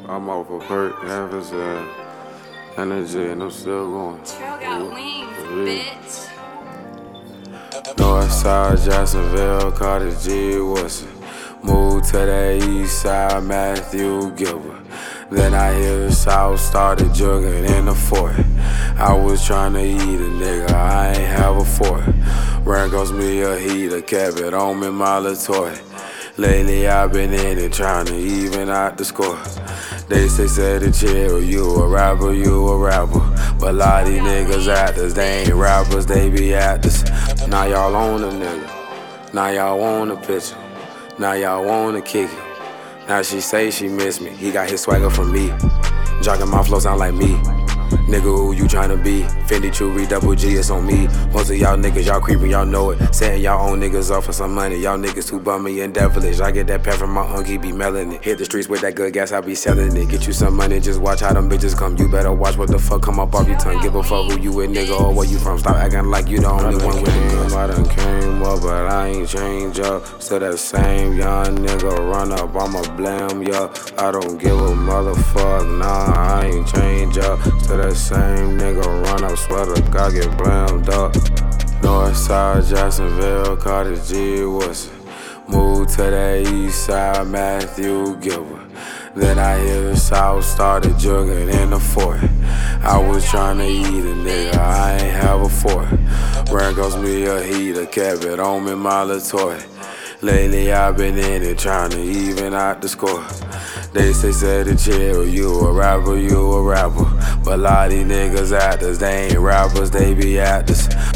I'm off a perk, having energy, and I'm still going. Trail got wings, bitch. Northside, Jacksonville, Carter G. Wilson. Moved to the east side, Matthew Gilbert. Then I hear the south started jugging in the fort. I was trying to eat a nigga, I ain't have a fork. Ran goes me a heater, kept it on me, my little toy. Lately I've been in it, trying to even out the score. They say to chill, you a rapper, you a rapper. But a lot of these niggas actors, they ain't rappers, they be actors. Now y'all own a nigga, now y'all want a picture. Now y'all wanna kick it. Now she say she miss me. He got his swagger from me. Jogging my flow sound like me. Nigga, who you tryna be? Fendi, Chewy, Double G, it's on me. Most of y'all niggas, y'all creepin', y'all know it. Setting y'all own niggas off for some money. Y'all niggas too bummy and devilish. I get that pep from my uncle, he be melling it. Hit the streets with that good gas, I be selling it. Get you some money, just watch how them bitches come. You better watch what the fuck come up off your tongue. Give a fuck who you with, nigga, or where you from. Stop acting like you the only one with it. I done came up, but I ain't changed up. Still that same young nigga, run up, I'ma blame ya. I don't give a motherfucker, nah, I ain't changed up. Still that same nigga, run up, swear to God, get blamed up. Northside, Jacksonville, Carter G. Wilson. Moved to the east side, Matthew Gilbert. Then I hear the south started jugging in the fort. I was trying to eat a nigga, I ain't have a fork. Ran goes me a heater, kept it on me, my little toy. Lately I've been in it, trying to even out the score. They say to chill, you a rapper, you a rapper. But a lot of these niggas actors, they ain't rappers, they be actors.